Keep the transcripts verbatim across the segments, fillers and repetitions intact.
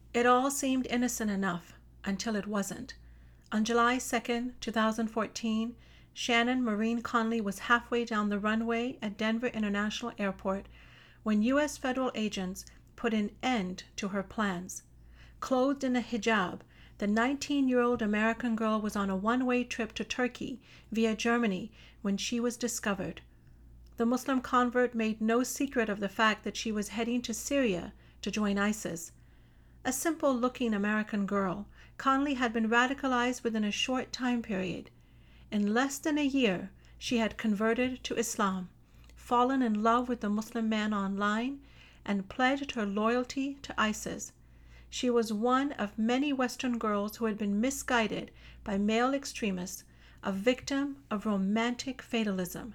It all seemed innocent enough until it wasn't. On July second, twenty fourteen, Shannon Maureen Conley was halfway down the runway at Denver International Airport when U S federal agents put an end to her plans. Clothed in a hijab, the nineteen-year-old American girl was on a one-way trip to Turkey via Germany when she was discovered. The Muslim convert made no secret of the fact that she was heading to Syria to join ISIS. A simple-looking American girl, Conley had been radicalized within a short time period. In less than a year, she had converted to Islam, fallen in love with the Muslim man online, and pledged her loyalty to ISIS. She was one of many Western girls who had been misguided by male extremists, a victim of romantic fatalism.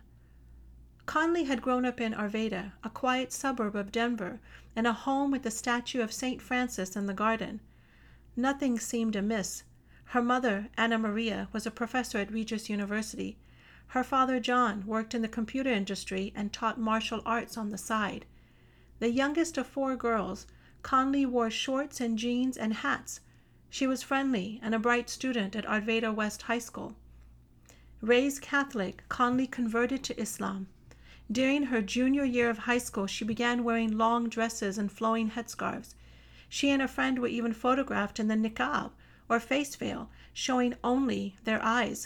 Conley had grown up in Arvada, a quiet suburb of Denver, in a home with the statue of Saint Francis in the garden. Nothing seemed amiss. Her mother, Anna Maria, was a professor at Regis University. Her father, John, worked in the computer industry and taught martial arts on the side. The youngest of four girls, Conley wore shorts and jeans and hats. She was friendly and a bright student at Arvada West High School. Raised Catholic, Conley converted to Islam. During her junior year of high school, she began wearing long dresses and flowing headscarves. She and a friend were even photographed in the niqab, or face veil, showing only their eyes.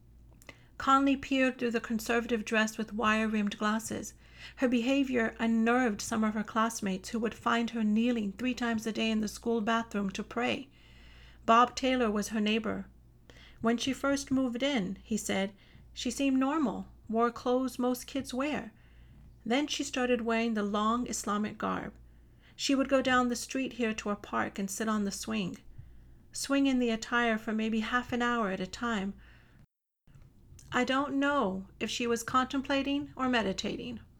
Conley peered through the conservative dress with wire-rimmed glasses. Her behavior unnerved some of her classmates who would find her kneeling three times a day in the school bathroom to pray. Bob Taylor was her neighbor. When she first moved in, he said, she seemed normal, wore clothes most kids wear. Then she started wearing the long Islamic garb. She would go down the street here to a park and sit on the swing, swing in the attire for maybe half an hour at a time. I don't know if she was contemplating or meditating.